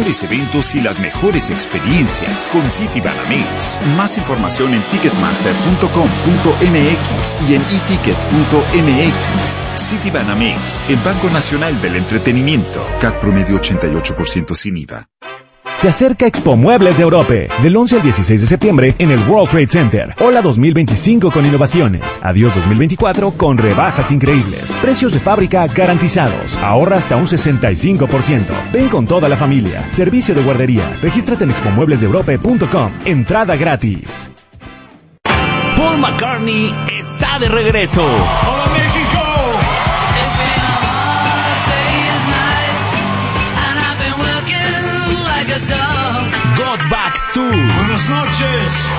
mejores eventos y las mejores experiencias con Citibanamex. Más información en ticketmaster.com.mx y en etickets.mx. Citibanamex, el Banco Nacional del Entretenimiento. CAT promedio 88% sin IVA. Se acerca Expo Muebles de Europe, del 11 al 16 de septiembre en el World Trade Center. Hola 2025 con innovaciones. Adiós 2024 con rebajas increíbles. Precios de fábrica garantizados. Ahorra hasta un 65%. Ven con toda la familia. Servicio de guardería. Regístrate en expomueblesdeeurope.com. Entrada gratis. Paul McCartney está de regreso. ¡Hola, México! Got Back Tour. Buenas noches.